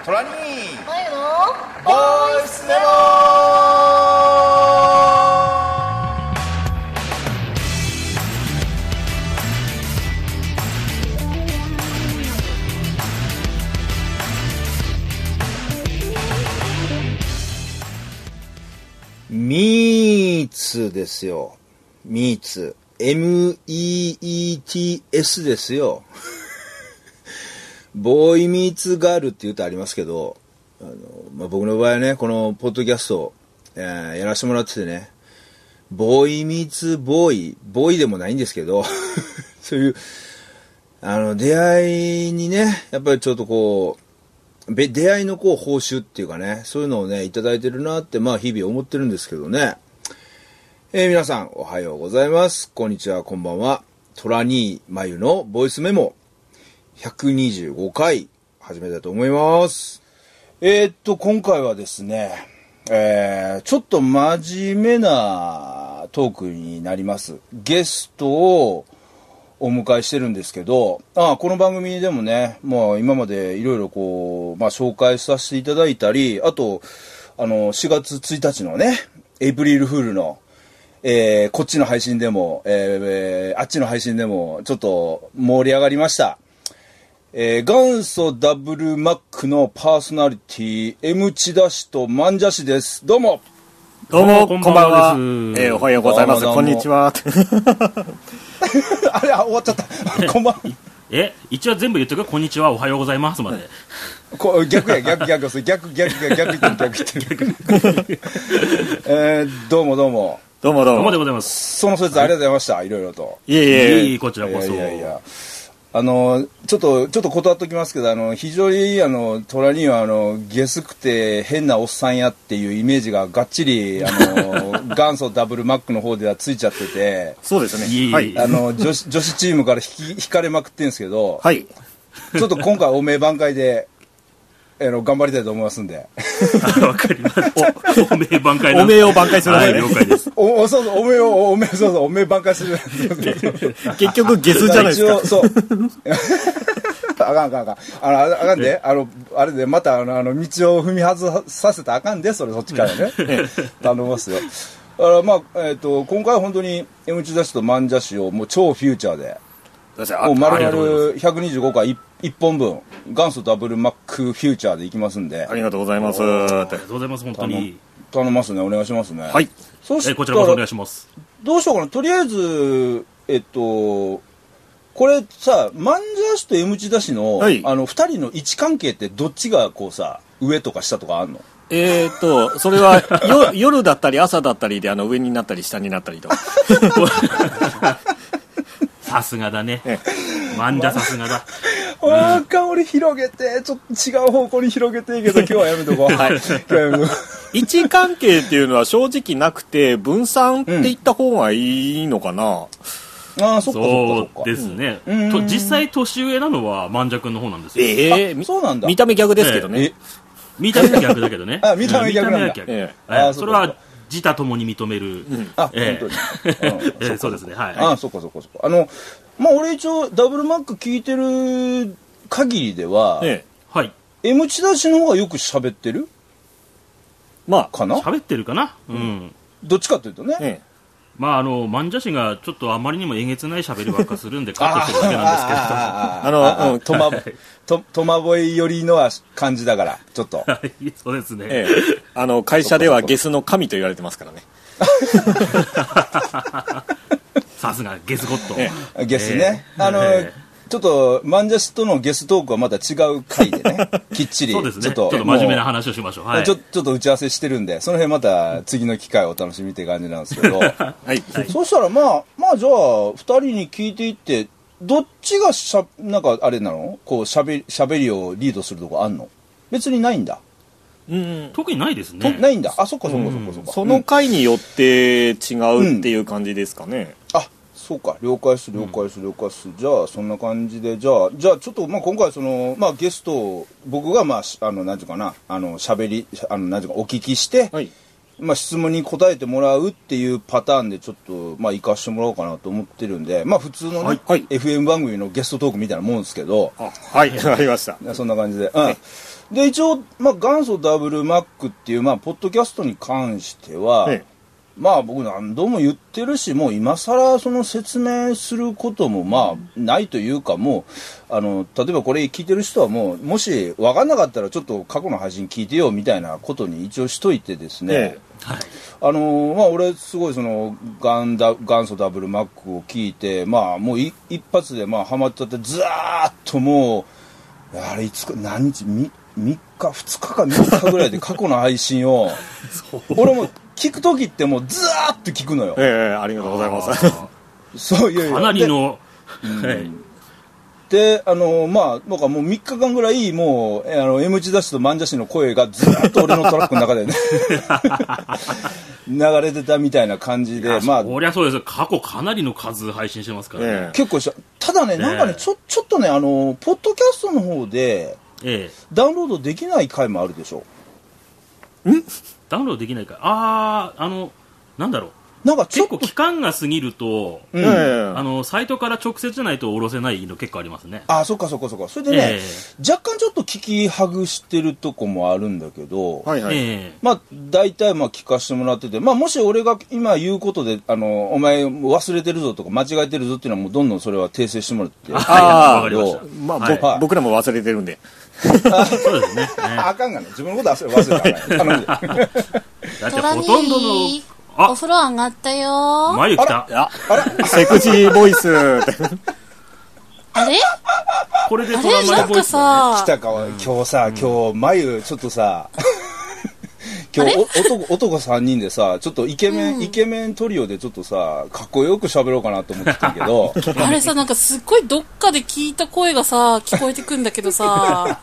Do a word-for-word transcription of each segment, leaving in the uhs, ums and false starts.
トラニーマユのボイスメモ。ミーツですよ。ミーツ。エムイーイーティーエス ですよ。ボーイミーツガールって言うとありますけど、あの、まあ、僕の場合はね、このポッドキャスト、えー、やらせてもらっててね、ボーイミーツボーイ、ボーイでもないんですけど、そういう、あの、出会いにね、やっぱりちょっとこう、出会いのこう報酬っていうかね、そういうのをね、いただいてるなって、まあ日々思ってるんですけどね。えー、皆さん、おはようございます。こんにちは、こんばんは。トラニーマユのボイスメモ、ひゃくにじゅうごかい、始めたいと思います。えー、っと、今回はですね、えー、ちょっと真面目なトークになります。ゲストをお迎えしてるんですけど、あこの番組でもね、もう今までいろいろこう、まあ紹介させていただいたり、あと、あの、しがつついたちのね、エイプリルフールの、えー、こっちの配信でも、えー、あっちの配信でも、ちょっと盛り上がりました。えー、元祖ダブルマックのパーソナリティ、M 千田氏とマンジャ氏です。どうも。 どうも、こんばんは。えー、おはようございます。こんにちは。 あれ、終わっちゃった。こんばんは。 え、一応全部言っとく。こんにちは、おはようございますまで。 こ逆や、逆逆、逆逆逆逆言ってる、逆言ってる。えー、どうもどうも。 どうもどうも。 どうもでございます。 その説ありがとうございました。いろいろと。 いえいえ。 いい、こちらこそ。 いやいやいや。あの、ちょっと、ちょっと断っときますけど、あの、非常に、あの、トラには、あの、ゲスくて変なおっさんやっていうイメージががっちり、あの、元祖ダブルマックの方ではついちゃってて、 そうですね。 はい。 あの、女子、女子チームから引き、引かれまくってんですけど、 はい。 ちょっと今回お名挽回で、あの、頑張りたいと思いますんで。 わかります。お、お名挽回お名を挽回するはい、了解です。 お、そうそう、おめを、おめ、そうそう、おめ挽回する。 結局ゲスじゃないですか。 一応、そう。あかんあかんあかん。あの、あかんで、あの、あれで、また、あの、あの道を踏み外させたらあかんで、それ、そっちからね。頼みますよ。だから、まあ、えっと、今回は本当に、M 千田氏とマンジャ氏を、もう超フューチャーで、もう丸々ひゃくにじゅうごかいいっぽんぶん、元祖ダブルマックフューチャーでいきますんで。 ありがとうございます。 ありがとうございます、本当に。 頼みますね、お願いしますね。 はい。 そしたら、 こちらこそお願いします。 どうしようかな、とりあえず、えっと、これさ、マンジャ氏と M 千田氏の、はい、あの、二人の位置関係ってどっちがこうさ、上とか下とかあんの？ えーっと、それはよ夜だったり朝だったりで、あの、上になったり下になったりと。 さすがだね。マンジャさすがだ。 わーか、俺広げて、ちょっと違う方向に広げていいけど、今日はやめとこう。はい。今日はやめとこう。位置関係っていうのは正直なくて、分散って言った方がいいのかな？ うん、ああ、そっかそっか。 そうですね。うん、と実際年上なのはマンジャ君の方なんですよ。 ええー、 そうなんだ。 見た目逆ですけどね。 えー、見た目は逆だけどね。 あ、見た目逆なんだ。 えー、それは自他ともに認める。うん、 あ、えー、本当に。 うんえー、そうですね。はい。 あ、そっかそっかそっか。あの、まあ、俺一応ダブルマック聞いてる限りでは、 ええ、はい。 M 千田氏の方がよく喋ってる？ まあ、 かな？ 喋ってるかな？うん。 どっちかというとね。 ええ、 まあ、あの、マンジャ氏がちょっとあまりにもえげつない喋りばっかするんでカットしてるだけなんですけど。 あの、うん、とま、と、とまぼい寄りのは感じだから、ちょっと。 はい、そうですね。 ええ、あの、会社ではゲスの神と言われてますからね。 さすがゲスゴッド、 ええ、ゲスね、えー、あの、えー、ちょっとマンジャ氏とのゲストークはまた違う回でねきっちりそうですね、 ちょっとちょっと真面目な話をしましょう、はい、 ちょ、ちょっと打ち合わせしてるんでその辺また次の機会をお楽しみって感じなんですけど、はい、そうしたらまあまあじゃあふたりに聞いていってどっちがしゃなんかあれなのこうしゃべしゃべりをリードするとこあんの？別にないんだ。 うん、特にないですね。 ないんだ。あ、そっかそっかそっかそっか。 その回によって違うっていう感じですかね。 うん、あ、そうか。了解す了解す了解す。じゃあそんな感じでじゃあじゃあちょっとまあ今回そのまあゲストを僕がまああのなんていうかなあの喋りあのなんていうかお聞きして、はい、まあ質問に答えてもらうっていうパターンでちょっとまあ行かしてもらおうかなと思ってるんで、まあ普通のね、はいはい、エフエム 番組のゲストトークみたいなもんですけど。 あ、はい、わかりました。 そんな感じで。うん。 で、一応、まあ、元祖ダブルマックっていう、まあ、ポッドキャストに関しては、 ええ、 まあ、僕何度も言ってるし、もう今更その説明することも、まあ、ないというか、もう、あの、例えばこれ聞いてる人はもう、もし分かんなかったらちょっと過去の配信聞いてよ、みたいなことに一応しといてですね、 ええ、 はい。 あのまあ、俺、すごいそのガンダ元祖ダブルマックを聞いて、まあ、もうい一発でまあハマっちゃって、ずーっともう、あれ、いつか、何日、みみっか、ふつかかみっかぐらいで過去の配信を、俺も聞くときってもうずーっと聞くのよ。 ええ、ありがとうございます。 そういやいやかなりの、 で、 はい、 であのまあ、僕はもうみっかかんぐらい、もう、あの、M 字ダッシュとマンジャシの声がずーっと俺のトラックの中でね、流れてたみたいな感じで、まあ、 そりゃそうです。過去かなりの数配信してますからね。 ええ、 結構した。ただね、なんかね、ちょ、ちょっとね、あの、ポッドキャストの方で、 ええ。 ダウンロードできない回もあるでしょ。 んダウンロードできないか。あー、あの、なんだろう。 なんかちょっと、 結構期間が過ぎると、 うん、 ええ、 あの、サイトから直接じゃないと下ろせないの結構ありますね。 あ、そっかそっかそっか。それでね、 え若干ちょっと聞き外してるとこもあるんだけど、 はいはい。 ええまあ、大体まあ聞かせてもらってて、まあ、もし俺が今言うことで、あの、お前忘れてるぞとか間違えてるぞっていうのはもうどんどんそれは訂正してもらって。 あああ、 わかりましたまあ、 はいぼ僕らも忘れてるんで。 そうですね。 あかんがね、自分のこと忘れ忘れたから、頼んで。 だってトラほとんどの、 ニー、 あお風呂上がったよ。 眉来た。 あ、セクシーボイスって。 あれこれであトラマイれなんかボイスだね。 さ来、たか、今日さ、今日、眉、ちょっとさ、今日お男、男さんにんでさ、ちょっとイケメン、 うんイケメントリオでちょっとさ、かっこよく喋ろうかなと思ってたけど、 あれさ、なんかすっごいどっかで聞いた声がさ、聞こえてくんだけどさ、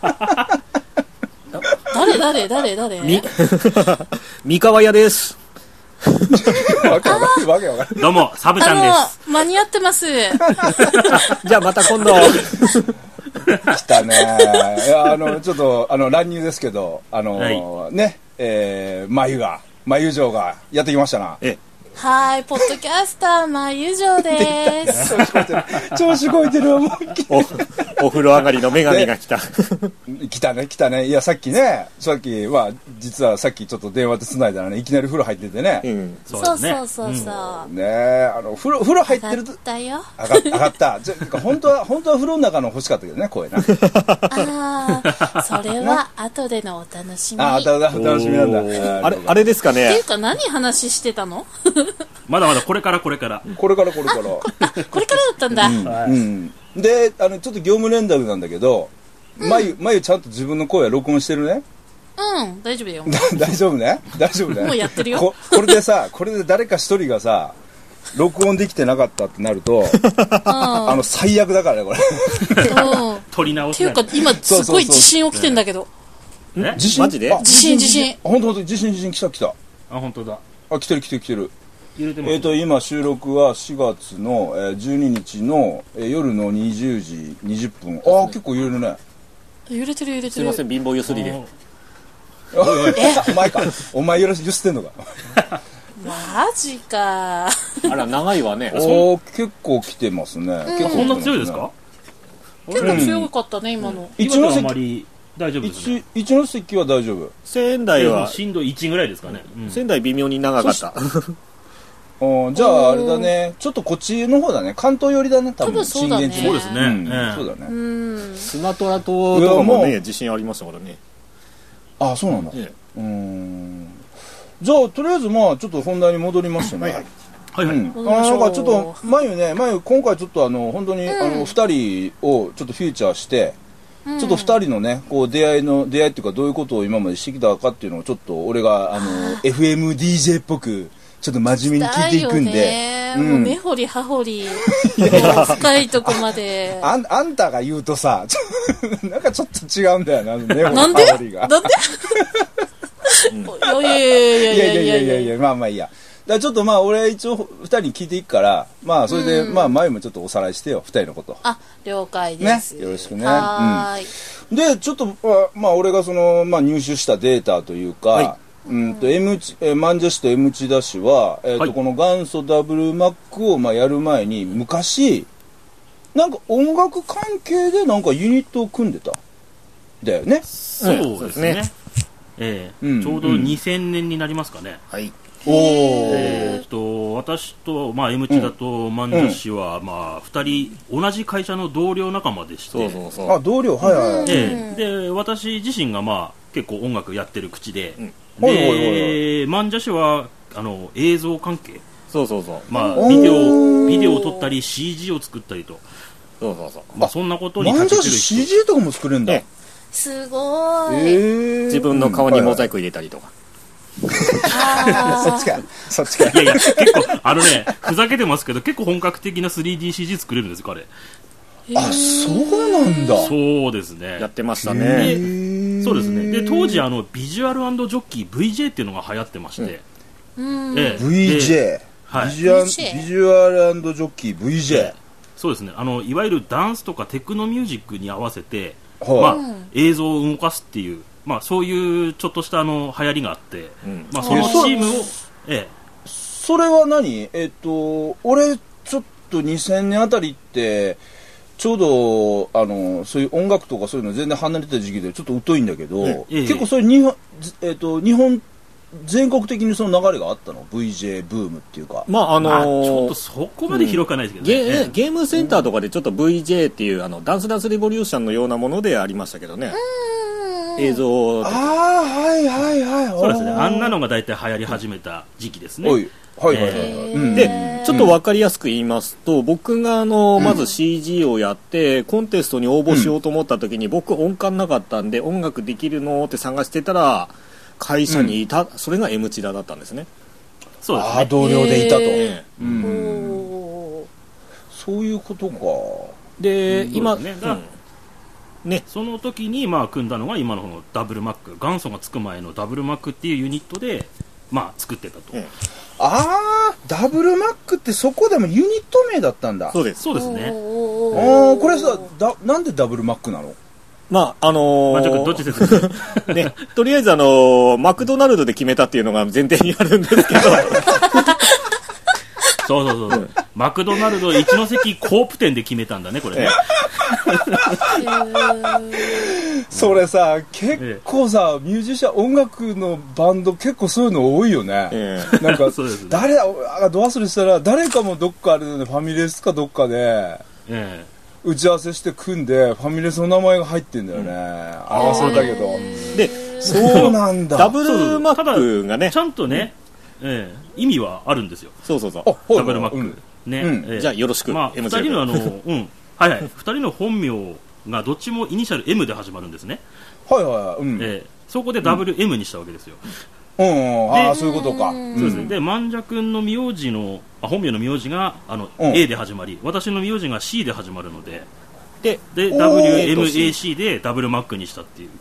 誰誰誰誰み、三河屋です。 わけわかる、わけわかる。 どうも、サブちゃんであす。 の、間に合ってます。 じゃあまた今度。 来たね。いや、あの、ちょっと、あの、乱入ですけど、あの、 はいね、えー、眉が、眉城がやってきましたな。 え、 はーい、ポッドキャスター、まゆじょうでーす。 調子こいてる。調子こいてる。もうお、お風呂上がりの女神が来た。 来たね、来たね。いや、さっきね、さっき、まあ、実はさっきちょっと電話で繋いだらね、いきなり風呂入っててね。 うん。 そそううですね。 そうそうそう。 ねえ、あの、風呂、風呂入っ上がてると、 ったよ。 上がった、上がった。じゃ、てか本当は、本当は風呂の中の欲しかったけどね、声な。 ああ、それは後でのお楽しみ。 ああ、ただ、楽しみなんだ。 おーあれ、あれですかっていねう。か何話してたの？ まだまだこれからこれから。 これからこれから。 あ、これからだったんだ。 うん。で、あの、ちょっと業務連絡なんだけど、まゆ、まゆちゃんと自分の声は録音してるね。 うん、大丈夫だよ。 大丈夫ね大丈夫ねもうやってるよここれでさ、これで誰か一人がさ、録音できてなかったってなると、あの、最悪だからね、これ。 うん。うん。 取り直しないっていうか、今すごい地震起きてんだけど。 え地震マジであ地震地震本当本当地震地震来た来た。 あ、本当だ。 あ、来てる来てる来てる。 揺れてます。 えっ、と、今収録はしがつの、えー、じゅうににちの、えー夜のにじゅうじにじゅっぷん。ああ、結構揺れるね。 揺れてる揺れてる。 すいません、貧乏ゆすりで。 お前か。お前揺らし揺すってんのか。 マジか。 あら、長いわね。 おお、結構来てますね。結構そんな強いですか？ 結構強かったね、今の。 一今のはあノ関、 まり大丈夫ですね。 一、一ノ関は大丈夫。 仙台は、 震度いちぐらいですかね。うん仙台微妙に長かった。 おじゃああれだね。ちょっとこっちの方だね。関東寄りだね、多分。 多分そうだね震源地そうですね。 うんええそうだね。 うん。 スマトラ島とかもいやね、地震ありましたからね。 ああ、そうなんだ。 えうーん。じゃあ、とりあえずまあ、ちょっと本題に戻りましてね。 はいはいはいはい。 うん、あのなんかちょっと、眉ね、眉、今回ちょっとあの、本当に、あの、二人をちょっとフィーチャーして、ちょっと二人のね、こう、出会いの、出会いっていうか、どういうことを今までしてきたかっていうのを、ちょっと、俺が、あの、エフエムディージェー っぽく、ちょっと真面目に聞いていくんだよで。 ね、 うんもう根掘り葉掘り、もう深いとこまで。 あん、あんたが言うとさ、ちょなんかちょっと違うんだよな、ね、 なんで羽織が。 なんでいやいやいやいやいやいやいいやいややいやいや、まあまあいいや。だからちょっとまあ、俺一応二人に聞いていくから、まあ、それで、まあ、前もちょっとおさらいしてよ、二人のこと。 あ、了解です。 ねよろしくねはーい。 で、ちょっと、まあ、まあ、俺がその、まあ、入手したデータというか、 はいうんと、M チ、えー、マンジャシと M チダシは、えっ、と、 はいこの元祖ダブルマックを、まあ、やる前に、昔、なんか音楽関係でなんかユニットを組んでた。 だよね。 そうですね。ええうんちょうどにせんねんになりますかね。 はいおお、 えーっと私と、まあ、M チだとマンジャ氏は、まあ、ふたり同じ会社の同僚仲間でして、 そうそうそうあ、同僚、はいはいはい。 ええで私自身が、まあ、結構音楽やってる口で、 うんはいはいはいでマンジャ氏はあの映像関係、 そうそうそうまあ、 おービデオビデオを撮ったり シージー を作ったりと、 そうそうそうまあ、そんなことにマンジャシ長けてる人シージー とかも作れるんだ。 えすごい。 えー自分の顔にモザイク入れたりとか、 あそっちか、そっちか。 いやいや、結構、あのね、ふざけてますけど、結構本格的な スリーディーシージー 作れるんです、彼。 あ、そうなんだ。 そうですね。 やってましたへね。 ーそうですね。で、当時、あの、ビジュアルジョッキー ブイジェー っていうのが流行ってまして、 うん。 ええブイジェー、 ではいビジュアル、ビブイジェージュアルジョッキー ブイジェー。 そうですね。あの、いわゆるダンスとかテクノミュージックに合わせて、 はいまあ、映像を動かすっていう、まあ、そういうちょっとしたあの流行りがあって、 うんまあ、そのチームを、ええ、 それは何えっと、俺、ちょっとにせんねんあたりって、ちょうど、あの、そういう音楽とかそういうの全然離れてた時期でちょっと疎いんだけど、 ええ結構それ日本、えっと、日本、全国的にその流れがあったの ?ブイジェー ブームっていうか。 まああのまあ、ちーょっとそこまで広くはないですけどね。 ゲええーゲームセンターとかでちょっと ブイジェー っていうあのダンスダンスレボリューションのようなものでありましたけどね、映像ああ、はいはいはい。 そうですね。あんなの。 のが大体流行り始めた時期ですね。 おい、はいはいはいはい。 えうんでちょっと分かりやすく言いますと、僕があのまず シージー をやってコンテストに応募しようと思った時に、僕音感なかったんで音楽できるのって探してたら会社にいた、それが M チラだったんですね。 ああ、 そうですね。 同僚でいたと。 えうんおーそういうことか。 で今そうですねだからうんねその時にまあ組んだのが今のこのダブルマック、元祖がつく前のダブルマックっていうユニットでまあ作ってたと。 えああ、ダブルマックってそこでもユニット名だったんだ。 そうです。 そうですね。 おーああ、これさ、だ、なんでダブルマックなの？ まああのまあ、ちょっとーどっち説明ね、とりあえずあのーマクドナルドで決めたっていうのが前提にあるんですけどそうそうそうそう。マクドナルド一関コープ店で決めたんだね、これね。 それさ、結構さ、ミュージシャン、音楽のバンド結構そういうの多いよね。 えなんかそうですね、 誰、あド忘れしたら、誰かもどっかあれだよね、ファミレスかどっかで、 え打ち合わせして組んで、ファミレスの名前が入ってんだよね。あ、忘れたけど。 でそうなんだ。 ダブルマックがねえちゃんとね、ええ意味はあるんですよ。 そうそうそうあ、はいダブルマック。 うんね、 うんええじゃあよろしくまあ、二 M チラ人のあの、うん。はいはい。二人の本名がどっちもイニシャル エム で始まるんですね。 はいはいはい。うん。 ええそこで ダブルエム にしたわけですよ。 うん、ああ、そういうことか。 そうですね。で、万者君の名字の、あ本名の名字があの、 うん A で始まり、私の名字が C で始まるので、 でで、 おーダブリューエムエーシー でダブルマックにしたっていう。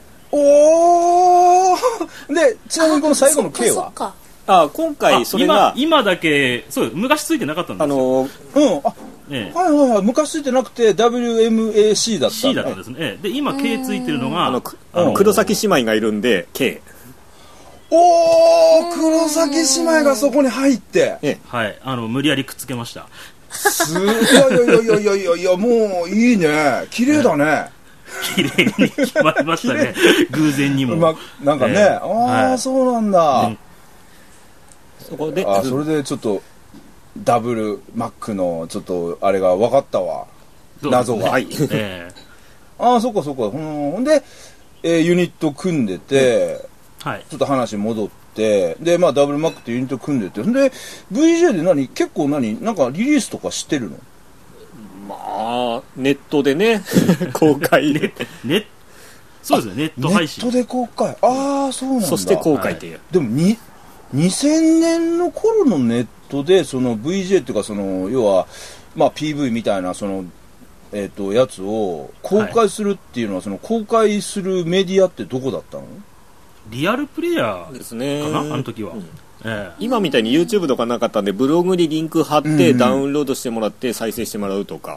おーで、ちなみにこの最後の K はそっかあ今回それが今、今だけ、そう、昔ついてなかったんですよ。 あのうん、あ、 ええはいはいはい。昔ついてなくて ダブリューエムエーシー だったん C だったんですね。ええで、今 K ついてるのが、 あのくあの黒崎姉妹がいるんで K おー黒崎姉妹がそこに入って。 えはい、あの、無理やりくっつけました。 すいやいやいやいやいやいやいや、もういいね。綺麗だね。 綺麗に決まりましたね。偶然にも。 ま、なんかね。 ええああ、 はいそうなんだ。 うんそこであ、それでちょっと、ダブルマックの、ちょっと、あれが分かったわ。 そう謎が。 はいええああ、そっかそっか。ほんほんで、えーユニット組んでて、 はい。 ちょっと話戻って、で、まあ、ダブルマックってユニット組んでて、で、ブイジェー で何結構何なんかリリースとかしてるの？ まあネットでね公開でね、そうですね、ネット配信。 ネットで公開。ああ、そうなんだ。 そして公開っていう、 でもに、にせんねんの頃のネットで、その ブイジェー っていうか、その、要は、まあ ピーブイ みたいな、その、えっ、と、やつを公開するっていうのは、その公開するメディアってどこだったの？ リアルプレイヤーですねかな、あの時は。 うんええ今みたいに YouTube とかなかったんでブログにリンク貼っうんうんてダウンロードしてもらって再生してもらうとか、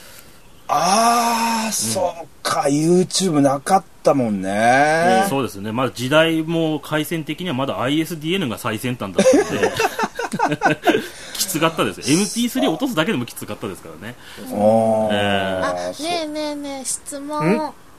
ああ、そうか、YouTube なかったもんね。 そうですね、まだ時代も回線的にはまだ アイエスディーエヌ が最先端だったので、きつかったです。エムピースリー 落とすだけでもきつかったですからね。 あえーあねえねえねえ質ん問ほ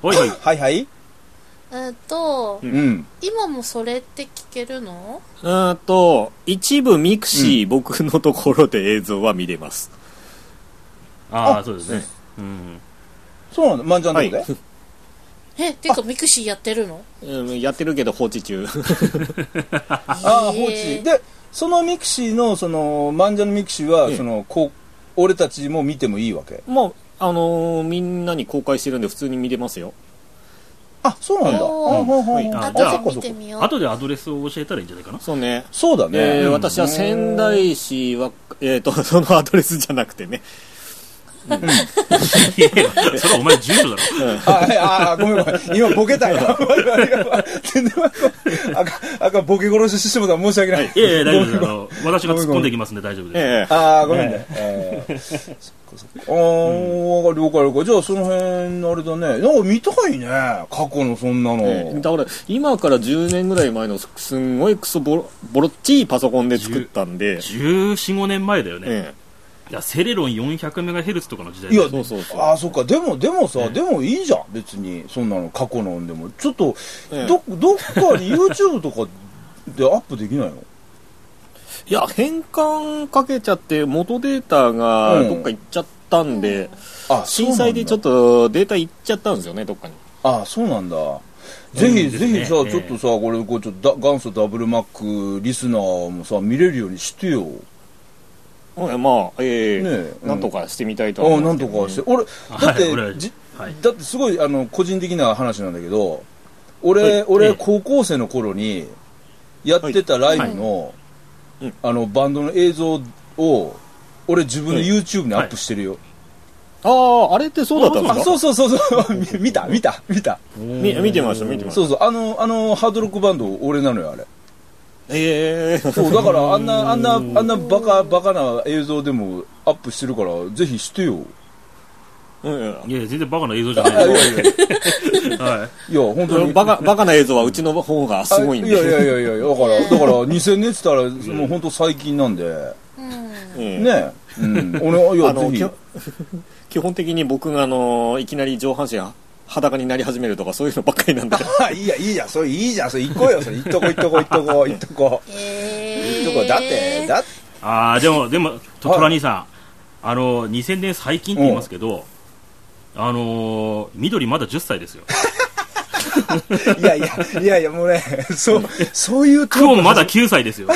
はいはい。 はいはい。 えっと、 うん。 今もそれって聞けるの？ うーんと一部ミクシー、うん、僕のところで映像は見れます。 ああ、そうですね。うん。 そうなんだ、まんちゃんのとこで、はい、 え、てかミクシーやってるの？ うん、やってるけど放置中。 ああ、放置。で、そのミクシーの、その、まんじゃのミクシーは、その、こう、俺たちも見てもいいわけ？ もう、あのー、みんなに公開してるんで普通に見れますよ。 あ、そうなんだ。 はい、あ、じゃあ見てみよう。 後でアドレスを教えたらいいんじゃないかな。 そうね。 そうだね。 えー、私は仙台市は、えっと、そのアドレスじゃなくてね。 うん、いやそれはお前住所だろ。 ああ、ごめんごめん。今ボケたよ。全然あかあかボケ殺ししてもら申し訳ない。 いやいや大丈夫です。あの私が突っ込んでいきますんで大丈夫です。 ああごめんね。ああ了解了解。じゃあその辺あれだね。なんか見たいね。過去のそんなの。 だから今からじゅうねんぐらい前のすんごいクソボロボロっちいパソコンで作ったんで。 じゅうよん、ごねんまえだよね。いやセレロン よんひゃくメガヘルツ とかの時代いやそうそうそう。ああそっか。でもでもさ、ね、でもいいじゃん別にそんなの過去のでもちょっと、ね、どどっかに YouTube とかでアップできないの？ いや変換かけちゃって元データがどっか行っちゃったんで、うん、あ震災でちょっとデータ行っちゃったんですよねどっかに。 ああそうなんだ。ぜひ、うん、ぜひさ、えー、ちょっとさこれこうちょっと元祖ダブルマックリスナーもさ見れるようにしてよ。 まあ、えー、ねえ、なんとかしてみたいと思います、ね、 あなんとかして俺だって、はい、じはい、だってすごいあの個人的な話なんだけど俺、はい、俺、えー、高校生の頃にやってたライブの、はい、あのバンドの映像を俺自分の YouTube にアップしてるよ、 はい、あああれってそうだったんですか？ そうそうそうそう見た見た見た見見てました見てました。 そうそうあのあのハードロックバンド俺なのよあれ。 ええー、 そうだからあんなあんなあんなバカバカな映像でもアップしてるからぜひしてよ。 いやいや全然バカな映像じゃないよ。 はい。いや本当にバカバカな映像はうちの方がすごいんで。 いやいやいやいやだからだからにせんねんって言ったらもう本当最近なんで。うん、ねえ。うん。俺いやぜひ。 基本的に僕があのいきなり上半身裸になり始めるとかそういうのばっかりなんで。 いいやいいじゃんそれいいじゃんそれ行こうよそれ行っとこ行っとこ行っとこ行っとこ行っとこだってだってああでもでもトラ兄さん、はい、あのにせんねん最近って言いますけど、うん、あのー、緑まだじゅっさいですよ。 いやいやいやいやもうねそうそういうクオンまだきゅうさいですよ。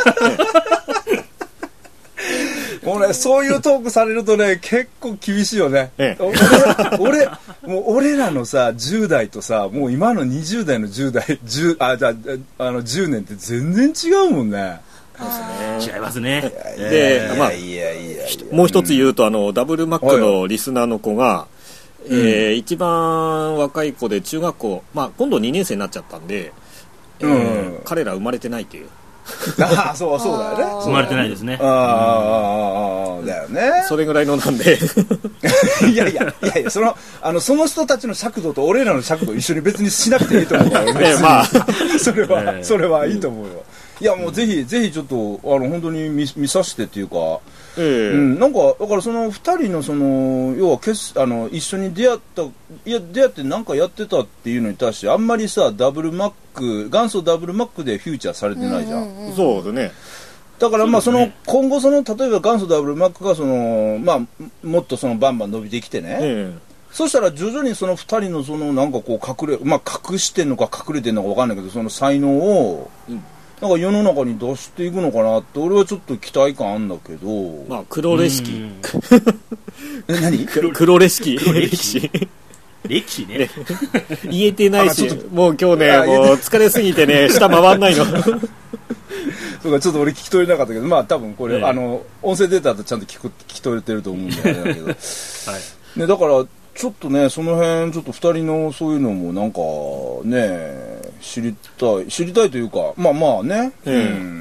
もうね、そういうトークされるとね結構厳しいよね、ええ、俺, 俺もう俺らのさじゅう代とさもう今のにじゅう代のじゅう代じゅうあじゃあのじゅうねんって全然違うもんね。 違いますね。 で、まあ、もう一つ言うとあのダブルマックのリスナーの子が、えーうん、一番若い子で中学校、まあ、今度にねん生になっちゃったんで、うんえー、彼ら生まれてないっていう。 ああそうそうだよね。 生まれてないですね。 ああ、うん、だよね。 それぐらいのなんで。 いやいやいやいやそのあのその人たちの尺度と俺らの尺度一緒に別にしなくていいと思うからね。まあそれは、えー、それはいいと思うよ。いやもうぜひぜひちょっとあの本当に 見, 見させてっていうか。えーうん、なんかだからそのふたりのその要はけすあの一緒に出会ったいや出会って何かやってたっていうのに対してあんまりさダブルマック元祖ダブルマックでフューチャーされてないじゃん、うんうんうん、そうだね。 だからまあその今後その例えば元祖ダブルマックがそのまあもっとそのバンバン伸びてきてね、うん、そしたら徐々にそのふたりのそのなんかこう隠れまあ隠してんのか隠れてんのか分かんないけどその才能を、うんなんか世の中に出していくのかなって俺はちょっと期待感あるんだけどまあ黒レシキえ何黒レシキ歴史歴史ね言えてないしもう今日ねもう疲れすぎてね下回んないのそうかちょっと俺聞き取れなかったけどまあ多分これ、ええ、あの音声データだとちゃんと聞く聞き取れてると思うんだけど、はいね、だからちょっとねその辺ちょっとふたりのそういうのもなんかね知りたい知りたいというかまあまあね、 うん、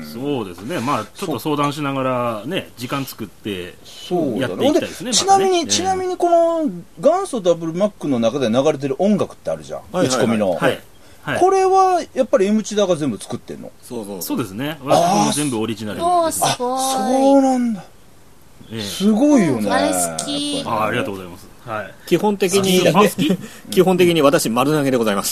そうですねまあちょっと相談しながらね時間作ってやっていきたいですね。 ちなみに、えー、ちなみにこの元祖ダブルマックの中で流れてる音楽ってあるじゃん、はいはいはい、打ち込みの、はいはい、これはやっぱり M チダが全部作ってんの？ そうそうそうですね私も全部オリジナルです。 あそうなんだ、えー、すごいよね、 あれ好きあ, ありがとうございます。 はい。 基本的に、 好き好き基本的に私丸投げでございます。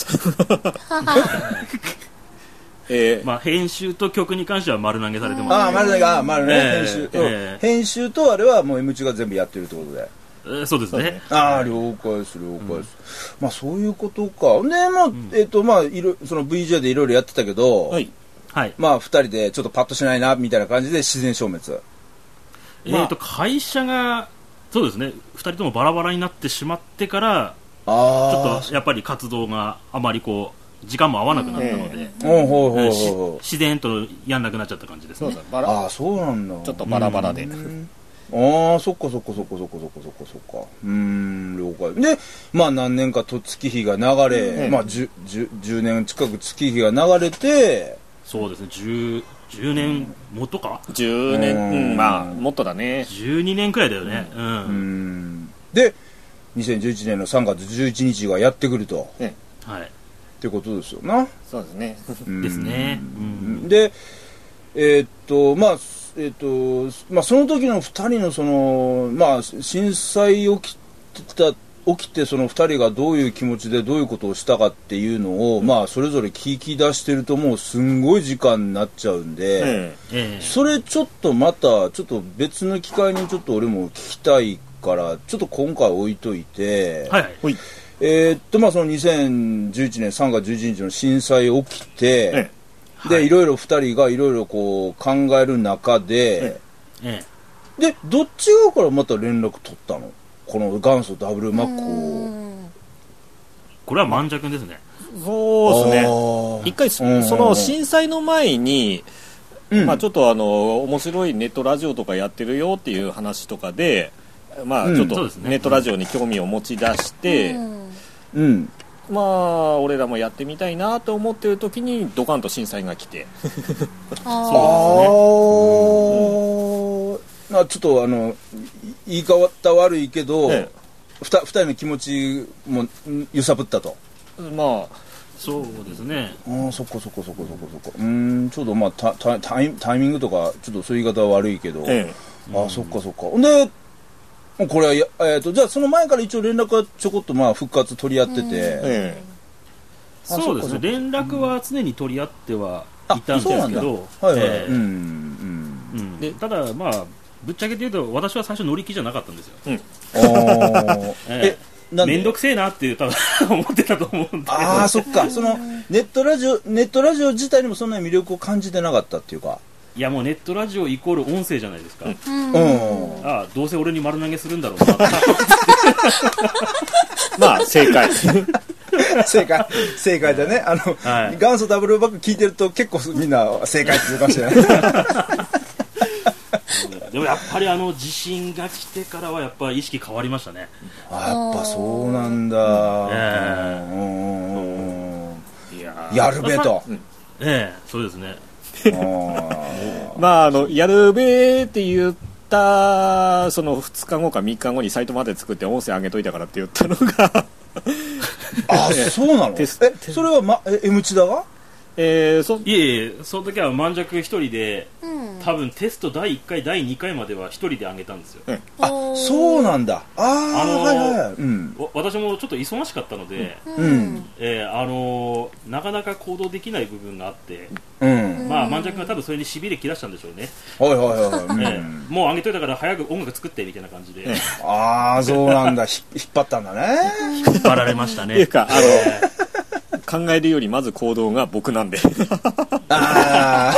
えー、まあ編集と曲に関しては丸投げされてます、ね。 ああ、丸投げ、ああ、丸ね、えー、編集、 えー、 編集とあれはもう M チュが全部やってるってことで。 えー、そうですね。 ああ、了解です、了解です。うん、まあそういうことか。で、まあ、うん、えっ、ー、と、まあ、いろ、その ブイジェー でいろいろやってたけど、はい。はい。まあ二人でちょっとパッとしないな、みたいな感じで自然消滅。 えっ、ー、と、会社が、そうですね、二人ともバラバラになってしまってから、ちょっとやっぱり活動があまりこう、時間も合わなくなったので、自然とやんなくなっちゃった感じですね。 ああ、そうなんだ。 ちょっとバラバラで。 ああ、そっかそっかそっかそっかそっかそっかそっか。うーん、了解。で、まあ何年かと月日が流れ、うん、まあじゅうねん近く月日が流れて、 そうですね、じゅう、じゅうねんもっとか ? じゅう 年、うん、まあ、もっとだね。 じゅうにねんくらいだよね。うん。うんうんで、にせんじゅういちねんのさんがつじゅういちにちがやってくると。 ね、 はい。 ってことですよな。 そうですね。 ですね。うん、 で、えー、っと、まあ、えー、っと、まあ、その時のふたりのその、まあ、震災起きた、起きてそのふたりがどういう気持ちでどういうことをしたかっていうのを、うん、まあ、それぞれ聞き出してるともうすんごい時間になっちゃうんで、うん、それちょっとまた、ちょっと別の機会にちょっと俺も聞きたいから、ちょっと今回置いといて、 はいはい。 えー、っとまあそのにせんじゅういちねんさんがつじゅういちにちの震災起きて、ええ、で、はい、いろいろふたりがいろいろこう考える中で、ええ、でどっち側からまた連絡取ったの？この元祖ダブルマックを。 これは万尺ですね。 そうですね。一回その震災の前に、うん、まあちょっとあの面白いネットラジオとかやってるよっていう話とかで。まあちょっとネットラジオに興味を持ち出して、うん、まあ俺らもやってみたいなと思ってる時にドカンと震災が来てああ、うん、ちょっとあの言い方悪いけど、ね、ふたふたりの気持ちも揺さぶったと。 まあそうですね。 ああ、そっかそっかそっかそっかそっか。うーん、ちょうどまあタタタイタイミングとかちょっとそういう言い方は悪いけど、ええ、ああ、そっかそっか。でこれはや、えー、とじゃあその前から一応連絡はちょこっとまあ復活取り合ってて、えー、そうですね、連絡は常に取り合ってはいたんですけど、ただまあぶっちゃけて言うと私は最初乗り気じゃなかったんですよ。うん、え面倒くせえなってただ思ってたと思うんで。 ああ、そっか。そのネットラジオネットラジオ自体にもそんなに魅力を感じてなかったっていうか。 いやもうネットラジオイコール音声じゃないですか。うん、ああ、どうせ俺に丸投げするんだろうなまあ正解正解正解だね。あの、はい、元祖ダブルバック聞いてると結構みんな正解って言うかもしれないでもやっぱりあの地震が来てからはやっぱり意識変わりましたね。 あ、やっぱそうなんだ、えー、うん、いややるべと、 ええ、そうですね。 まああのやるべーって言ったそのふつかごかみっかごにサイトまで作って音声上げといたからって言ったのがあ、そうなの？え、それは、ま、え M チだが？ えー、そいえいえ、その時は満尺一人で、うん、多分テストだいいっかいだいにかいまでは一人で上げたんですよ。 うん、あ、そうなんだ。あー、あのーはいはいはい、うん、 私もちょっと忙しかったので、うんえーあのー、なかなか行動できない部分があって、うん、まあ満尺が多分それにしびれ切らしたんでしょうね。 はいはいはい、はいえー、もう上げといたから早く音楽作ってみたいな感じで、 ああ、そうなんだ。引っ張ったんだね。 引っ張られましたね。 いうかあの考えるよりまず行動が僕なんであ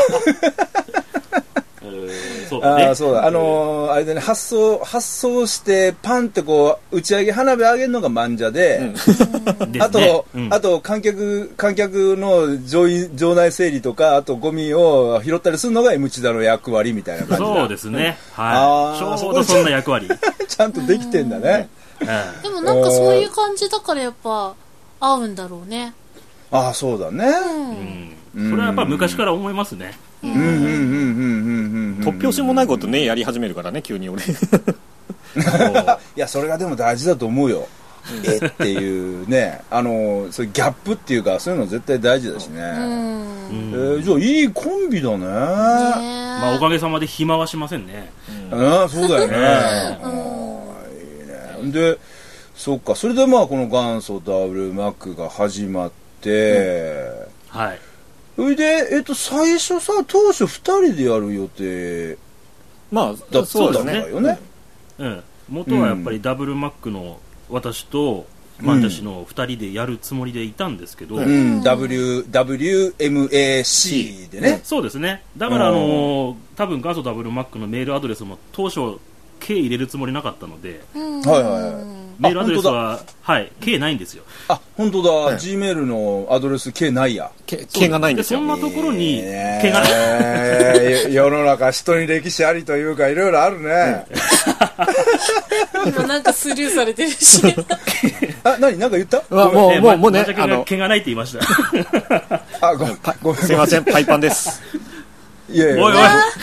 そうだね、 あそうだ、あのー、あれでね、発送発送してパンってこう打ち上げ花火上げるのが漫者で、うん、あと、ねうん、あと観客観客の場場内整理とかあとゴミを拾ったりするのが M チダの役割みたいな感じだ。 そうですね、はい、ちょうどそんな役割ちゃんとできてんだね。 でもなんかそういう感じだからやっぱ合うんだろうね。 ああ、そうだね、 うん、それはやっぱ昔から思いますね。 突拍子もないことねやり始めるからね、急に俺いや、それがでも大事だと思うよえっていうね、あのそういうギャップっていうかそういうの絶対大事だしね。うん、えー、じゃあいいコンビだね。 まあおかげさまで暇はしませんね。 うん、ああ、そうだよね、うん、いいね。でそっか。それでまあこの元祖ダブルマックが始まって、 うん、はい。 それで、えっと、最初さ、当初ふたりでやる予定まあだったんだよね。 うん。元はやっぱりダブルマックの私と、マンジャ氏のふたりでやるつもりでいたんですけど、 うん、W、ダブリューエムエーシー でね。 そうですね。だからあのー、多分元祖ダブルマックのメールアドレスも当初 K 入れるつもりなかったので、 はいはいはい。 メールアドレスは、はい、K ないんですよ。 あ、本当だ。 はい、 Gmail のアドレス K ないや。 K, K がないんですよ。 そんなところに、 えー、 K がない。 えー、世の中人に歴史ありというかいろいろあるね。 今なんかスルーされてるし。 あ、何なんか言った？ もう、もう、もう、もうね、 あの、毛がないって言いました。 あ、ご、ごめん。 すいません、パイパンです。 いやいや、 おいおい。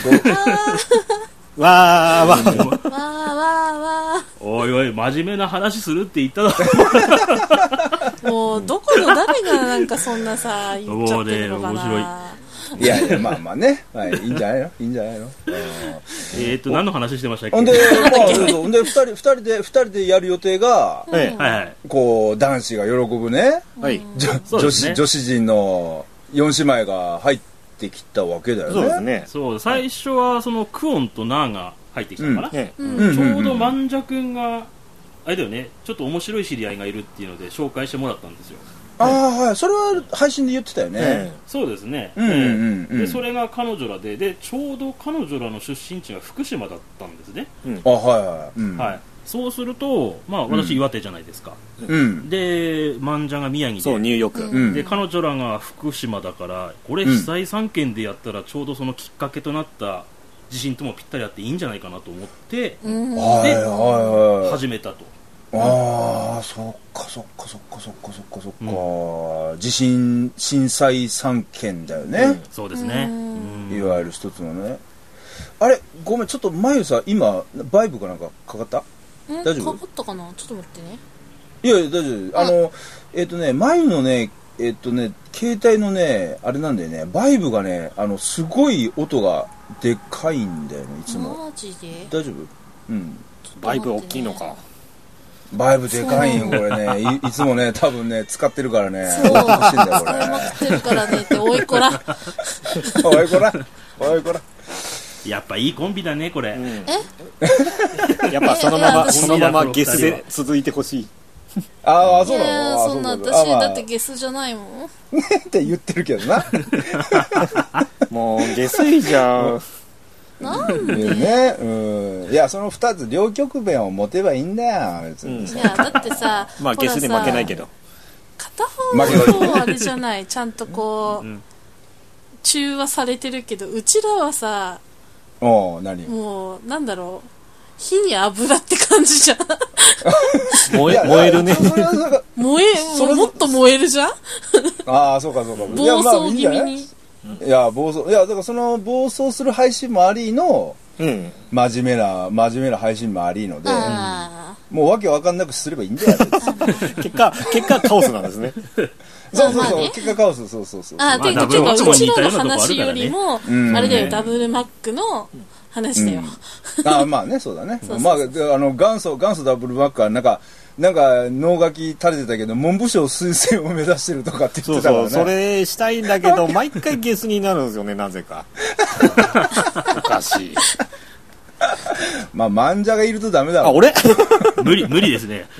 わーわー。 わーわーわー。おいおい、真面目な話するって言っただろ。もう、どこの誰がなんかそんなさ、言っちゃってるのかな。 もうね、面白い。 いやいや、まあまあね。はい、いいんじゃないのいいんじゃないのえっと、何の話してましたっけ？ ほんで、まあ、そうそう。ほんで、二人、二人で、二人でやる予定が、 はい、 はい。 こう、男子が喜ぶね。 はい。 女子、女子陣の四姉妹が入ってきたわけだよね。 そうですね。 そう、最初は、その、クオンとナーが入ってきたのかな？ うん、 ちょうどマンジャ君が、あれだよね、ちょっと面白い知り合いがいるっていうので、紹介してもらったんですよ。 ああ、はい、それは配信で言ってたよね。 ええ、そうですね、 うんうんうん、 でそれが彼女らで、でちょうど彼女らの出身地が福島だったんですね、 うん、 あ、はいはい、うん、 はい、そうすると、まあ、私、岩手じゃないですか、 うん、 でマンジャが宮城で、 そうニューヨーク、 うん、で彼女らが福島だから、これ、被災さん県でやったら、ちょうどそのきっかけとなった地震ともぴったりあっていいんじゃないかなと思って、うん、で、はいはい、始めたと。 ああ、そっかそっかそっかそっかそっかそっか、うん、地震震災さん県だよね、うん、 そうですね、 いわゆる一つのね。あれごめん、ちょっと眉さ今バイブかなんかかかった？大丈夫？ かかったかな、ちょっと待ってね。 いやいや大丈夫。あのえっ、ー、とね眉のねえっ、ー、とね携帯のねあれなんだよね、バイブがねあのすごい音がでかいんだよねいつも。 マジで？ 大丈夫？うん。 バイブ大きいのか。 バイブでかいんよこれね い, いつもね多分ね使ってるからね、 そう使いまくってるからねっておいこらおいこらおいこら、 やっぱいいコンビだねこれ、うん、 えやっぱそのままそのままゲスで続いてほしい。 ああそうなの？ いやそんな私だってゲスじゃないもんって言ってるけどなもうゲスいじゃんなんでね、うん、いやそのふたつ両極弁を持てばいいんだよ別に、 うん、いやだってさまあゲスで負けないけど片方はあれじゃないちゃんとこう、うん、中和されてるけどうちらはさお何もうなんだろう火に油って感じじゃん燃え燃えるね燃えもっと燃えるじゃんああそうかそうか暴走気味にいや暴走いやだからその暴走する配信もありの、うん、真面目な真面目な配信もありので、うん、もうわけわかんなくすればいいんだよ結果結果カオスなんですねそうそうそう、ね、結果カオスそうそうそうあてかうちらの話よりも、うん、あれだよ、ダブルマックの話だよ、 うん、あまあねそうだねまああの元祖元祖ダブルマックはなんかなんか能書き垂れてたけど文部省推薦を目指してるとかって言ってたからね。 そうそうそれしたいんだけど毎回ゲスになるんですよねなぜかおかしいまあ漫者がいるとダメだろ。 あ俺無理無理ですね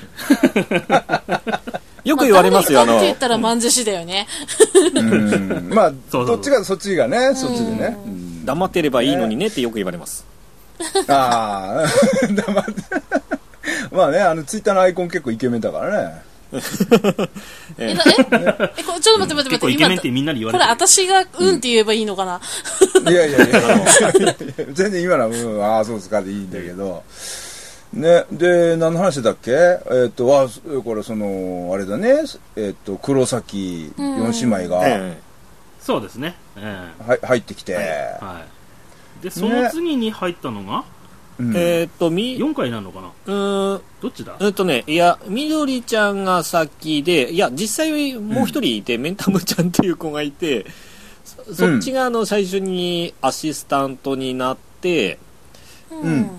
よく言われますよ、あのって言ったら漫者師だよねうんまあどっちがそっちがねそっちでね、うん、 黙ってればいいのにねってよく言われます、 ね、ああ黙ってまあね、あのツイッターのアイコン結構イケメンだからね。 え、え、え、これちょっと待って待って待って、 イケメンってみんなに言われてる。 これ私がうんって言えばいいのかな。 うん、いやいやいや、全然今のはうん、ああそうですかでいいんだけど。ね、で何の話だっけ？えー、っとあこれそのあれだね、えー、っと黒崎四姉妹が、うん、 そうですね、えー、は入ってきて、はいはい、でその次に入ったのが。ねうん、えー、っとみよんかいなのかなうーんどっちだえー、っとねいやみどりちゃんが先でいや実際もう一人いて、うん、メンタムちゃんっていう子がいて そ, そっちがあの最初にアシスタントになって、 うん、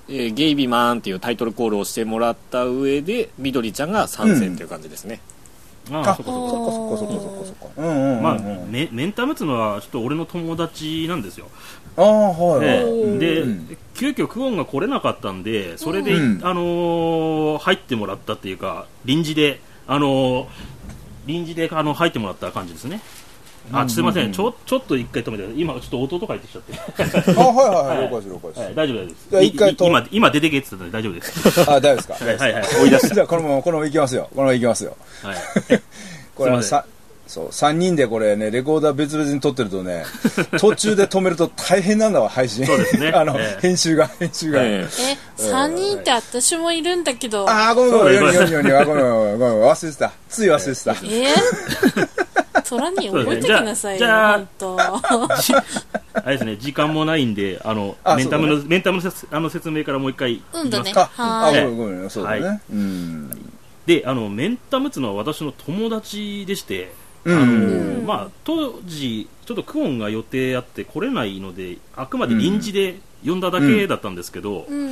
えー、ゲイビマンっていうタイトルコールをしてもらった上でみどりちゃんが参戦という感じですね、 うん、ああそっかそっかそっかそっかそっかそっかそっか、うんうんうんうん、 まあメメンタムツのはちょっと俺の友達なんですよ。 ああはい、はい、 で、 うん、 急遽クオンが来れなかったんでそれで、 うん、 あのー、入ってもらったっていうか臨時であのー、臨時であの入ってもらった感じですね。あ、すいません、うんうん、ちょちょっと一回止めてください。今ちょっと弟帰ってきちゃってあ、はいはいはい、了解です了解です、 はい、大丈夫です。 じゃあ一回と今今出てけって言ったので大丈夫です。 あ、大丈夫ですか。 はいはいはい、 追い出す。じゃあこのままこのまま行きますよ。このまま行きますよ。はい。これはさそうさんにんでこれねレコーダー別々に撮ってるとね途中で止めると大変なんだわ配信。 そうですね。 あの、 えー、 編集が編集が。 えー、さんにんって私もいるんだけど。 ああごめんごめんごめんごめんごめんごめんごめん忘れてた。つい忘れてた。 えー、空に覚えてきなさいよ。本当。 あれですね、時間もないんで、あのメンタムの、ね、メンタムのあの説明からもう一回いきます。 うんだね。 あ、あ、ごめんごめん、そうだね。はい、 うん。で、あのメンタムツの私の友達でして、 うん、 あのまあ当時ちょっとクオンが予定あって来れないので、あくまで臨時で呼んだだけだったんですけど、 うん、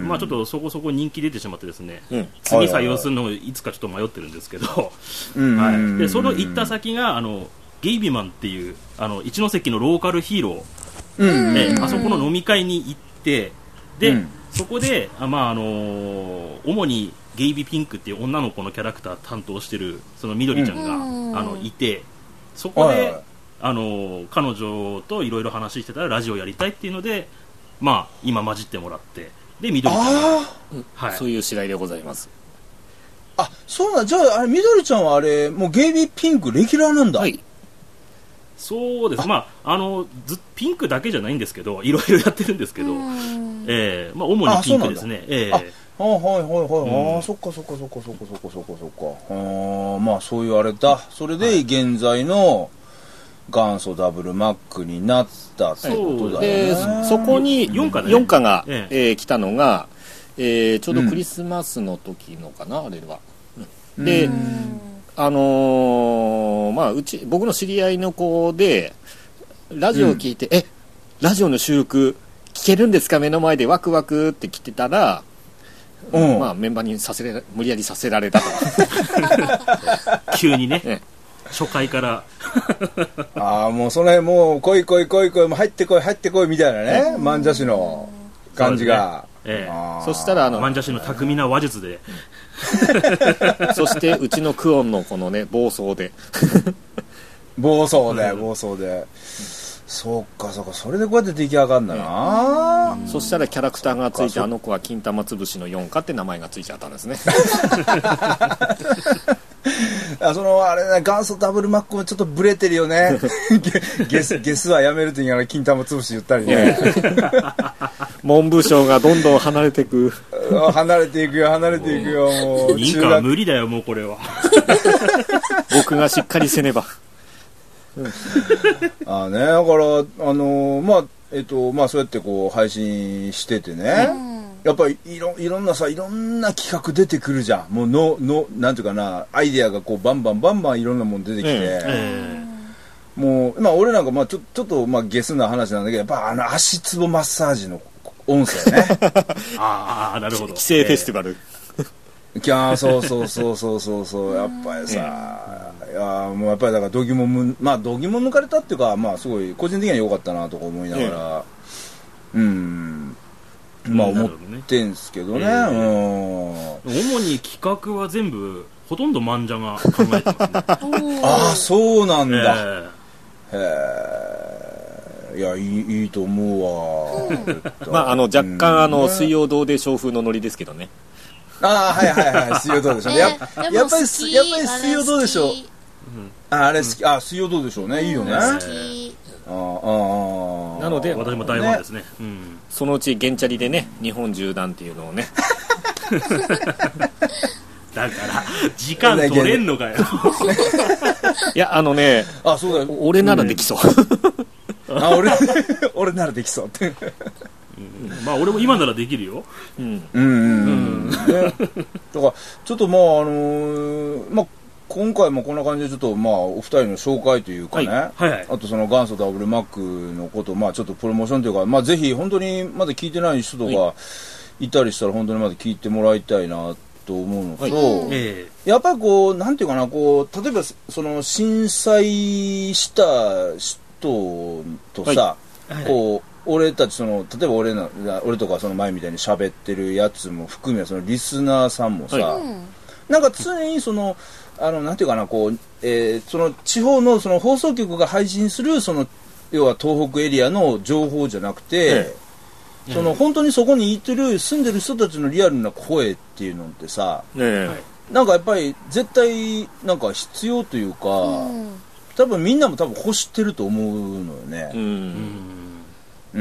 まあちょっとそこそこ人気出てしまってですね、 うん、 次採用するのをいつかちょっと迷ってるんですけど、うんはい、でその行った先があのゲイビマンっていうあの一関のローカルヒーロー、うんね、あそこの飲み会に行ってで、うん、そこであ、まああのー、主にゲイビピンクっていう女の子のキャラクター担当してるそのみどりちゃんが、うん、あのいてそこで、はいはい、あの彼女といろいろ話してたらラジオやりたいっていうので、まあ、今混じってもらってでみどりちゃんが、 はい、そういう次第でございます。 あ、そうなんじゃあ、あれみどりちゃんはあれもうゲイビピンクレギュラーなんだ。 はい、 そうです。まああのずピンクだけじゃないんですけどいろいろやってるんですけど、えーまあ、主にピンクですね。えーはいはいはいはい、うん、ああそっかそっかそっかそっかそっかそっかそっかああまあそういうあれだ。それで現在の元祖ダブルマックになったってことだよね。 でそこによんか、ね、よんかが、えええー、来たのが、えー、ちょうどクリスマスの時のかな、うん、あれは、うん、であのー、まあうち僕の知り合いの子でラジオを聞いて、うん、えラジオの収録聞けるんですか目の前でワクワクって来てたら、うん、まあメンバーにさせれ無理やりさせられたと急にね、ね初回からああもうその辺もう来い来い来い来いもう入ってこい入ってこいみたいなねマンジャシの感じがそ,、ねええ、そしたらあのマンジャシの巧みな話術でそしてうちのクオンのこのね暴走で暴走で暴走でそうかそうかそれでこうやって出来上がるんだな、 うん、そしたらキャラクターがついてあの子は金玉つぶしのよんかって名前がついちゃったんですねあそのあれね元祖ダブルマックもちょっとブレてるよねゲスゲスはやめるって言いながら金玉つぶし言ったりね文部省がどんどん離れていく離れていくよ離れていくよもう認可は無理だよもうこれは僕がしっかりせねばあね、だからあのー、まあえっとまあそうやってこう配信しててね、うん、やっぱりいろいろんなさいろんな企画出てくるじゃん。もうののなんていうかなアイデアがこうバンバンバンバンいろんなもの出てきて、うん、もう今俺なんかまあちょちょっとまあゲスな話なんだけどやっぱあの足つぼマッサージの音声ねああなるほど規制フェスティバル、 えー、いやそうそうそうそうそうそうやっぱりさ、えーいやもうやっぱりだから度肝もまあ度肝抜かれたっていうかまあすごい個人的には良かったなとか思いながら、ええ、うんまあ思ってんすけどね、えー、 うん主に企画は全部ほとんど漫画が考えてますねああそうなんだ、えー、へえいやいい、いいと思うわ、 うん、まああの若干あの水曜どうで小風のノリですけどねああはいはいはい水曜どうでしょうね、えー、や, やっぱりやっぱり水曜どうでしょうあ, あれ好き、うん、あ水曜どうでしょうねいいよね、うん、好きああなので私も大ファンですね、ねうん、 そのうちゲンチャリでね日本縦断っていうのをねだから時間取れんのかよいやあのねあそうだ俺ならできそう、 うん、あ 俺, 俺ならできそうってうん、まあ俺も今ならできるようんうんうん、うんね、だからちょっとまああのー、まあ今回もこんな感じでちょっとまあお二人の紹介というかね、はいはいはい、あとその元祖ダブルマックのことまあちょっとプロモーションというかまあぜひ本当にまだ聞いてない人とかいたりしたら本当にまだ聞いてもらいたいなと思うのと、はいえー、やっぱりこうなんていうかなこう例えばその震災した人とさ、はい、こう俺たちその例えば俺な俺とかその前みたいに喋ってるやつも含めそのリスナーさんもさ、はい、なんか常にそのあのなんていうかなこう、えー、その地方のその放送局が配信するその要は東北エリアの情報じゃなくて、はいその本当にそこにいてる住んでる人たちのリアルな声っていうのってさ、ね、なんかやっぱり絶対なんか必要というか、うん、多分みんなも多分欲してると思うのよね。うん、うん、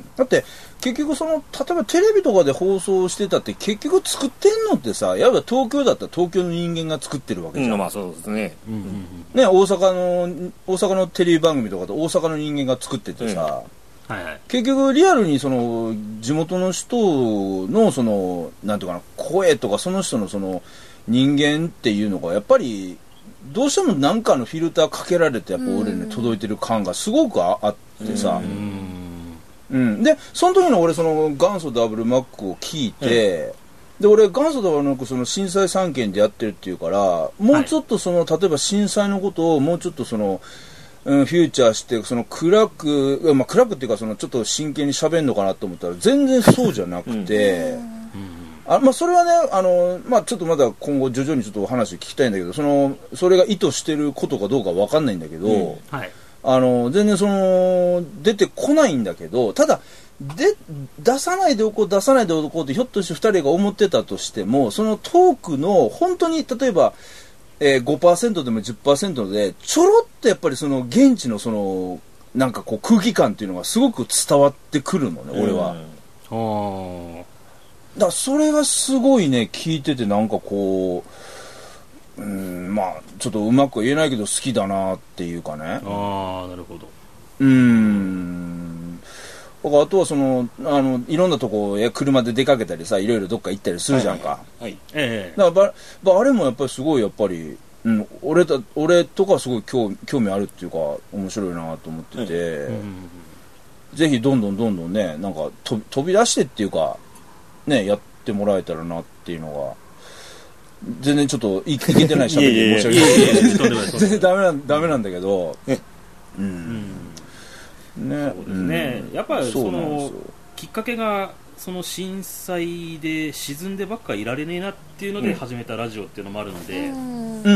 だって結局その例えばテレビとかで放送してたって結局作ってんのってさやっぱ東京だったら東京の人間が作ってるわけじゃん、 うん、まあそうですね、うん、 ね大阪の大阪のテレビ番組とかで大阪の人間が作っててさ、うんはいはい、結局リアルにその地元の人のそのなんていうかな声とかその人のその人間っていうのがやっぱりどうしても何かのフィルターかけられてやっぱ俺に届いてる感がすごく あ, あってさ、うん、うん、でその時の俺その元祖ダブルマックを聞いて、うん、で俺元祖ダブルマックその震災さんけんでやってるっていうからもうちょっとその、はい、例えば震災のことをもうちょっとそのうん、フューチャーしてその暗く、まあ、暗くっていうかそのちょっと真剣に喋るのかなと思ったら全然そうじゃなくて、うんあまあ、それはねあの、まあ、ちょっとまだ今後徐々にちょっとお話聞きたいんだけどそのそれが意図してることかどうか分かんないんだけど、うんはい、あの全然その出てこないんだけどただで出さないでおこう出さないでおこうってひょっとしてふたりが思ってたとしてもそのトークの本当に例えばえー、ごパーセント でも じゅっパーセント でちょろっとやっぱりその現地のそのなんかこう空気感っていうのがすごく伝わってくるのね、俺は。うん、だからそれがすごいね聞いててなんかこう、うん、まあちょっとうまく言えないけど好きだなっていうかね。 ああなるほど。 うーん。あとはそのあのいろんなとこへ車で出かけたりさいろいろどっか行ったりするじゃんか、はいはいはいええ、だからばばあれもやっぱりすごいやっぱり、うん、俺, た俺とかすごい 興, 興味あるっていうか面白いなと思ってて、はいうん、ぜひどんどんどんどんねなんかと飛び出してっていうかねやってもらえたらなっていうのが全然ちょっと い, いけてないしゃべり申し訳ない全然ダメなダメなんだけどうん、うんね、そうですね、うん、やっぱりそのきっかけがその震災で沈んでばっかいられねえなっていうので始めたラジオっていうのもあるので、うんうん、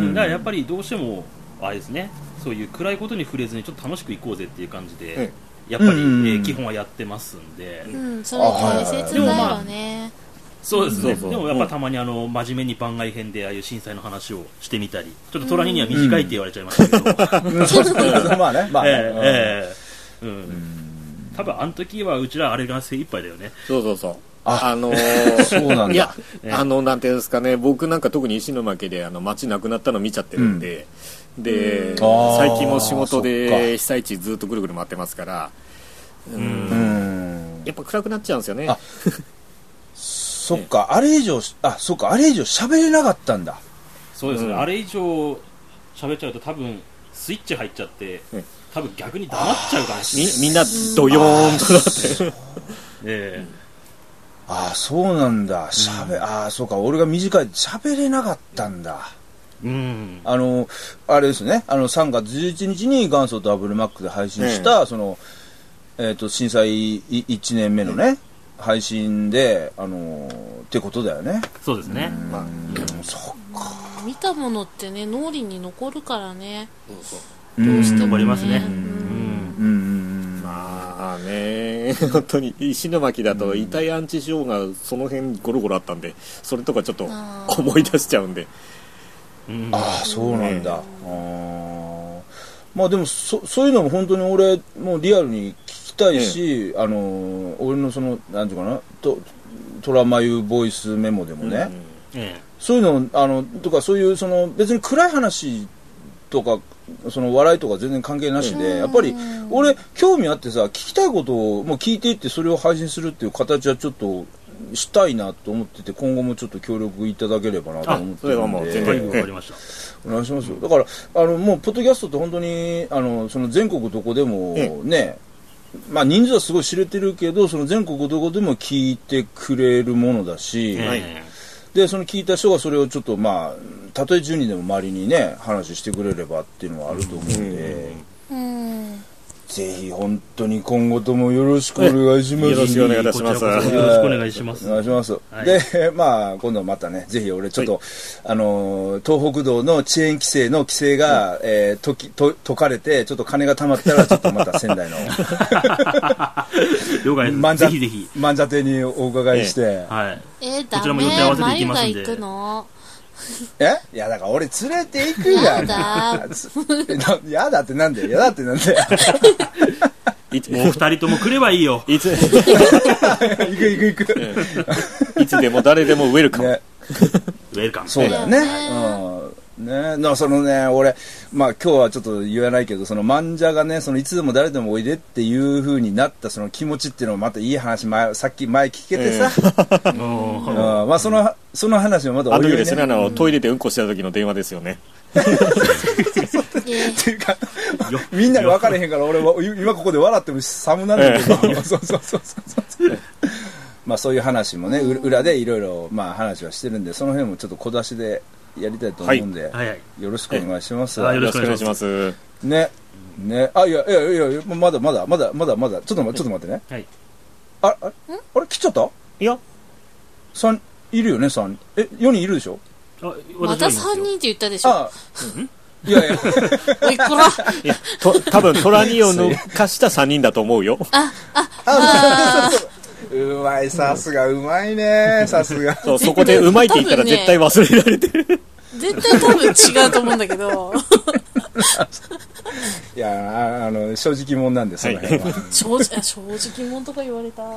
だからやっぱりどうしてもあれですねそういう暗いことに触れずにちょっと楽しくいこうぜっていう感じで、うん、やっぱり、うんえー、基本はやってますんで、 うん、それ大切だよね。 そうですね。そうそうでもやっぱたまにあの真面目に番外編でああいう震災の話をしてみたり、ちょっとトラニには短いって言われちゃいましたけど、まあね、まあね、えーえー、うん、多分あの時はうちらあれが精一杯だよね。 そうそうそう。あ、あのー、そうなんだ。いや、ね、あのなんていうんですかね、僕なんか特に石巻であの街なくなったの見ちゃってるんで、うん、で最近も仕事で被災地ずっとぐるぐる回ってますから、うん、うんやっぱ暗くなっちゃうんですよね。 そっか、あれ以上、あ、そっか、あれ以上喋れなかったんだ。 そうですね、うん、あれ以上喋っちゃうと多分スイッチ入っちゃって、うん、多分逆に黙っちゃうかもしれない。 みんなドヨーンとなって。 ええ。ああ、そうなんだ。喋、うん、ああ、そうか、俺が短い、喋れなかったんだ。うん。あの、あれですね、あの、さんがつじゅういちにちに元祖ダブルマックで配信した、うん、その、えっと、震災いちねんめのね、うん配信で、あのー、ってことだよね。 そうですね。まあ、うん、 そっか。見たものってね、脳裏に残るからね。 そうそうどうしてもね。残りますね。うん。 うん。まあね、本当に石巻だと遺体安置所がその辺ゴロゴロあったんで、それとかちょっと思い出しちゃうんで。 うん、ああ、そうなんだ。ね、あまあでもそ、そういうのも本当に俺、もうリアルにたいし、ええ、あの俺のそのなんていうかなとトラマユボイスメモでもね、うんええ、そういうのあのとかそういうその別に暗い話とかその笑いとか全然関係なしで、うん、やっぱり俺興味あってさ聞きたいことをもう聞いていってそれを配信するっていう形はちょっとしたいなと思ってて今後もちょっと協力いただければなと思ってるんで、 全然わかりました。 お願いしますよ。だからあのもうポッドキャストって本当にあのその全国どこでもね。 まあ人数はすごい知れてるけど、その全国どこでも聞いてくれるものだし、はい、でその聞いた人がそれをちょっとまあたとえじゅうにんでも周りにね話してくれればっていうのはあると思うんで、うん、ぜひ本当に今後ともよろしくお願いします。 よろしくお願いいたします。よろしくお願いします。 お願いします。はい、でまあ今度またねぜひ俺ちょっと、はい、あの東北道の遅延規制の規制が、うんえー、ときと解かれてちょっと金が貯まったらちょっとまた仙台の了解です。ぜひぜひ万座亭にお伺いして、 えー、はい。 えー、 こちらも予定合わせていきますんで。 行くのえいやだから俺連れて行くやん。やだやだってなんでやだってなんでもう二人とも来ればいいよ。 いつ行く行く行くいつでも誰でもウェルカム、ね、 ウェルカムそうだよね、うんね、だそのね俺まあ今日はちょっと言わないけどその漫者がねそのいつでも誰でもおいでっていう風になったその気持ちっていうのもまたいい話前さっき前聞けてさ、えーうん、まあそのその話もまたおいおい、ね、あの時ですねあの、うん、トイレでうんこした時の電話ですよねっていうかみんなに分かれへんから俺は今ここで笑っても寒なんだけど、えー、そうそうそうそうまあそういう話もね裏でいろいろまあ話はしてるんでその辺もちょっと小出しでやりたいと思うんで、はい、よろしくお願いします。 はい、よろしくお願いします。 ね、ね、あいやいやいやいやまだまだまだまだまだちょっとちょっと待ってね。はい。あああれ来ちゃった？ いや、 三いるよね三え四人いるでしょ？ あまた三人って言ったでしょ？あうん、いやいやおいこらいやと多分トラニを抜かした三人だと思うよ。 あああうまいさすがうまいねさすがそうそこでうまいって言ったら絶対忘れられてる、ね、 絶対多分違うと思うんだけどいやあの正直者なんでその辺は、はい、 正, 正直者とか言われた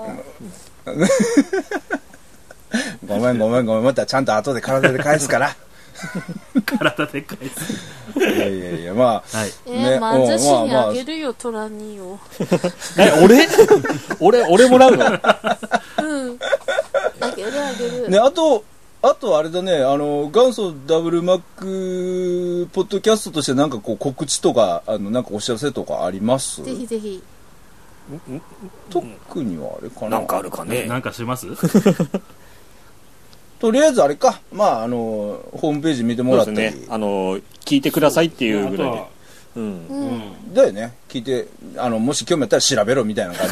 ごめんごめんごめんまたちゃんと後で体で返すから体で返すいやいやいやまあ、 はい、えー、ね漫才師にあげるよ、トラニーをえ俺俺俺もらうのうんあげるあげるねあとあとあれだねあの元祖ダブルマックポッドキャストとしてなんかこう告知とかあのなんかお知らせとかあります？ ぜひぜひ特にはあれかななんかあるかねなんかしますとりあえずあれかまああのホームページ見てもらったり、ね、 あの聞いてくださいっていうぐらいでうん、うん、だよね聞いてあのもし興味あったら調べろみたいな感じ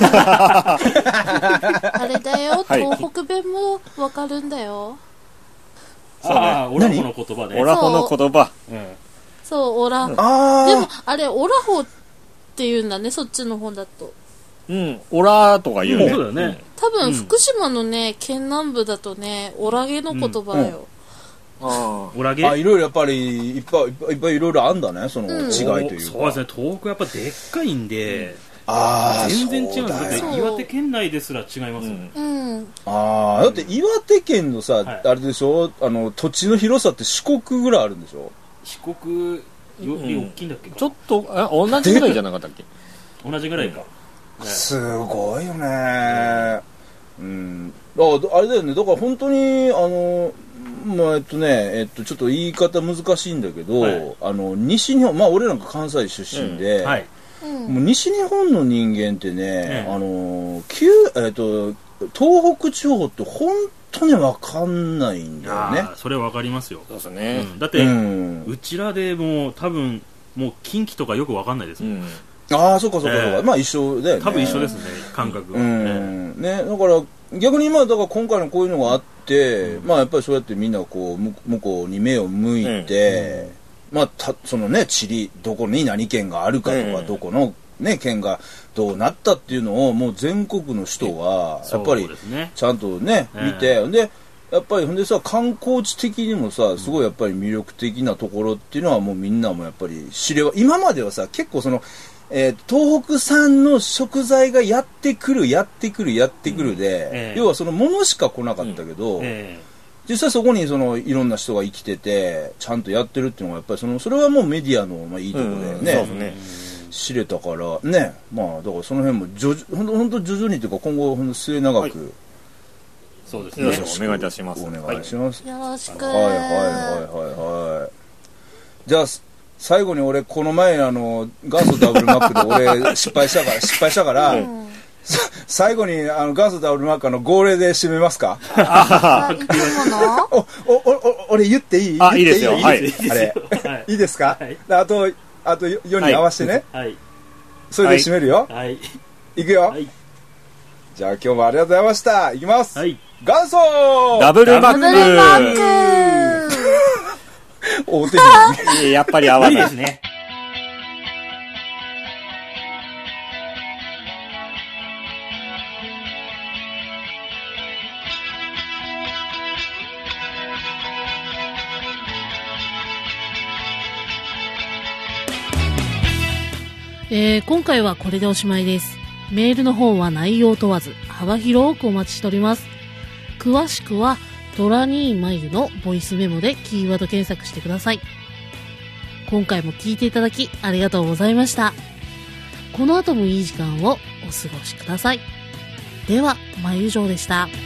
あれだよ東北弁もわかるんだよ、 はい、ああオラホの言葉ねオラホの言葉そう、うん、そうオラ、うん、あでもあれオラホっていうんだねそっちの方だとうんオラとか言うね、うん、 そうだよね多分福島のね県南部だとねオラゲの言葉だよ、 うんうん、あオラゲあいろいろやっぱりいっぱいいっぱいいっぱいいろいろあんだねその違いというか、うん、 そうですね東北やっぱでっかいんで、うん、 あ全然違うんですだって岩手県内ですら違いますよね、 うんうん、 ああだって岩手県のさ、はい、あれでしょあの土地の広さって四国ぐらいあるんでしょ四国より大きいんだっけか、 ちょっとあ同じぐらいじゃなかったっけ同じぐらいか、 ね、すごいよねうんあ, あれだよねだから本当にあのまあえっとねえっとちょっと言い方難しいんだけど、はい、あの西日本まあ俺なんか関西出身で、うんはい、もう西日本の人間ってね、うん、あの旧えっと東北地方って本当に分かんないんだよね。 あそれ分かりますよ。 そうですね、 うん、だって、うん、うちらでもう多分もう近畿とかよく分かんないですもん、うんああそうかそうかそうか、えー、まあ一緒だよね多分一緒ですね感覚は、 うんね、だから逆にまあだから今回のこういうのがあって、うん、まあやっぱりそうやってみんなこう向こうに目を向いて、うん、まあたそのね地理どこに何県があるかとか、うん、どこのね県がどうなったっていうのをもう全国の人がやっぱりちゃんとね、ね見て、うん、でやっぱりほんでさ観光地的にもさすごいやっぱり魅力的なところっていうのはもうみんなもやっぱり知れば今まではさ結構そのえー、東北産の食材がやってくるやってくるやってくるで、うんえー、要はそのものしか来なかったけど、うんえー、実際そこにそのいろんな人が生きててちゃんとやってるっていうのがやっぱりそのそれはもうメディアの、まあ、いいところだよね、うん、ね知れたからねまあだからその辺も徐々ほんと徐々にというか今後ほんと末永く、はい、 そうですねお願いいたしますお願いします、 はい、よろしくはいはいはいはいはいじゃあ最後に俺この前あの元祖ダブルマックで俺失敗したから失敗したから、うん、最後にあの元祖ダブルマックの号令で締めますか？ あ、いつもの？ おおお俺言っていい？ あ、いいですよ。はい。 あれ、はい、いいですか？はい、あとあとよに合わせてね。はい。それで締めるよ。はい。いくよ。はい。じゃあ今日もありがとうございました。いきます。はい。元祖ダブルマック。 ダブルマック。 大手にやっぱり合わないですね。 えー、今回はこれでおしまいです。メールの方は内容問わず幅広くお待ちしております。詳しくはトラニーマユのボイスメモでキーワード検索してください。今回も聞いていただきありがとうございました。この後もいい時間をお過ごしください。では、まゆじょうでした。